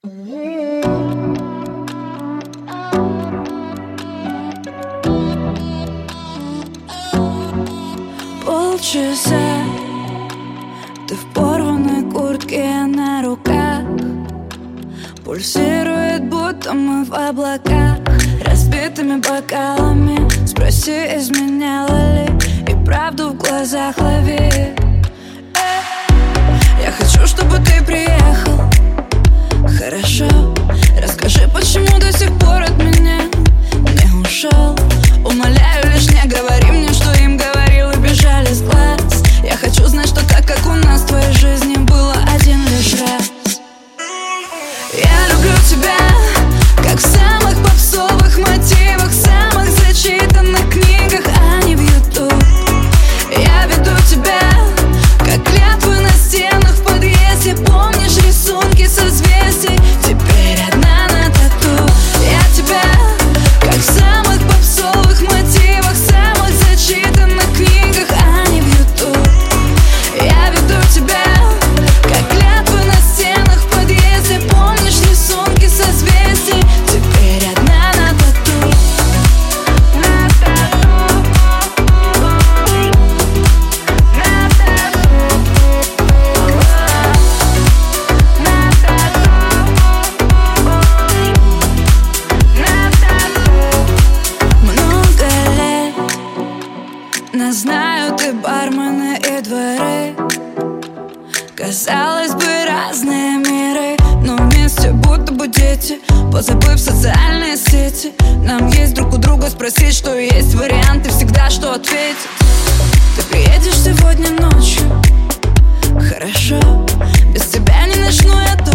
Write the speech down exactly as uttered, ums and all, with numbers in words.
Полчаса ты в порванной куртке, на руках пульсирует, будто мы в облаках. Разбитыми бокалами спроси, изменяла ли, и правду в глазах лови. Я хочу, чтобы ты приехал. Хорошо, расскажи, почему до сих пор от меня не ушел. Умоляю, лишь не говори мне, что им говорил и бежали с глаз. Я хочу знать, что так, как у нас в твоей жизни было один лишь раз. Я люблю тебя, как в самых попсовых мотивах, самых зачитанных книгах, а не в ютуб. Я веду тебя, как клятвы на стенах в подъезде. Помнишь рисунки созвездий? Теперь одна на тату. Я тебя, как в самых попсовых мотивах, самых зачитанных книгах, а не в ютуб. Я веду тебя, как клятвы на стенах в подъезде. Помнишь рисунки созвездий? Теперь одна на тату. На тату. На тату. На тату. Много лет нас знают и бармены, и дворы. Казалось бы, разные миры, но вместе будто бы дети, позабыв социальные сети. Нам есть друг у друга спросить, что есть варианты, всегда что ответить. Ты приедешь сегодня ночью? Хорошо, без тебя не начну я